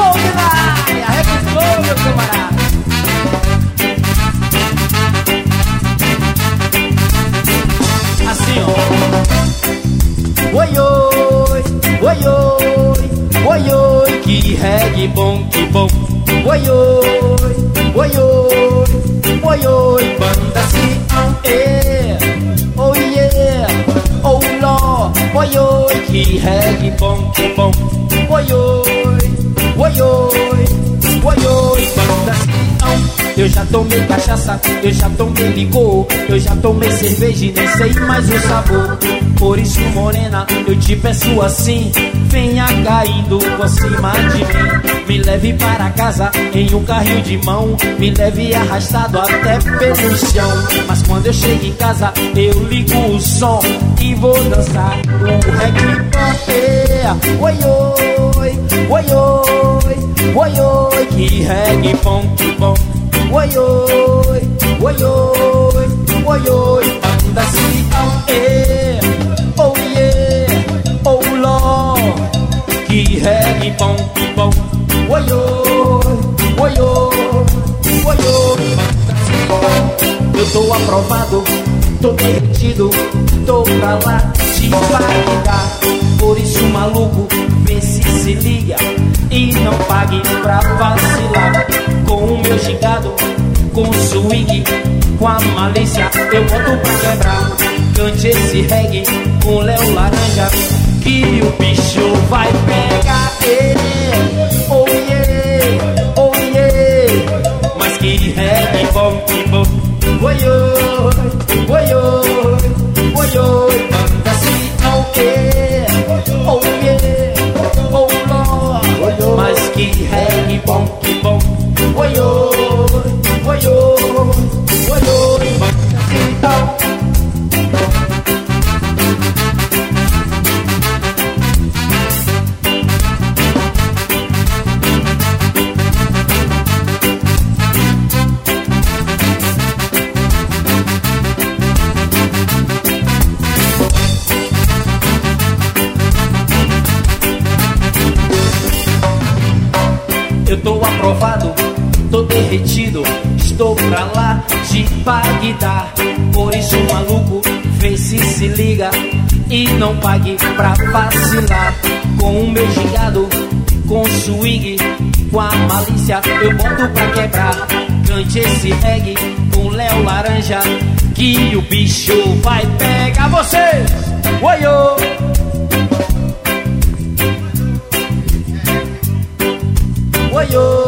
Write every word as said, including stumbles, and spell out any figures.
Alô, Milaia, repisou, meu camarada. Assim, ó. Oi, oi, oi, oi, oi, oi, que reggae bom, que bom. Oi, oi, oi, oi, oi, oi, banda Sião, é. Oh yeah, oh ló, oi, oi, que reggae bom, que bom. Oi, oi, oi, oi, oi, oi, banda Sião. Eu já tomei cachaça, eu já tomei licor, eu já tomei cerveja e nem sei mais o sabor. Por isso, morena, eu te peço assim, venha caindo por cima de mim. Me leve para casa em um carrinho de mão, me leve arrastado até pelo chão. Mas quando eu chego em casa, eu ligo o som e vou dançar o reggae. Oi, oi, oi, oi, oi, oi, que reggae bom, que bom. Oi, oi, oi, oi, oi, oi, banda Sião, é. Oh yeah, oh ló, que reggae bom, que bom. Oi, oi, oi, oi, oi, oi, banda Sião. Eu tô aprovado, tô derretido, tô pra lá de pagar. Por isso, maluco, vê se se liga e não pague pra vacilar. Com o meu gingado, com o swing, com a malícia, eu boto pra quebrar. Cante esse reggae com Léo Laranja, que o bicho vai pegar. Yeah. Oh yeah, oh yeah, mas que reggae bom, que bom. Oi, oi, oi, oi, oi, oi, banda Sião, yeah. Oh yeah, oh ló, mas que reggae bom, que bom. Oi, oi, oi, oi, oi, oi, banda Sião. Eu tô aprovado, tô derretido, estou pra lá de Bagdá. Por isso, maluco, vê se se liga e não pague pra vacilar. Com o meu gingado, com o swing, com a malícia, eu boto pra quebrar. Cante esse reggae com Léo Laranja, que o bicho vai pegar vocês. Oi, oi. Oi, oi.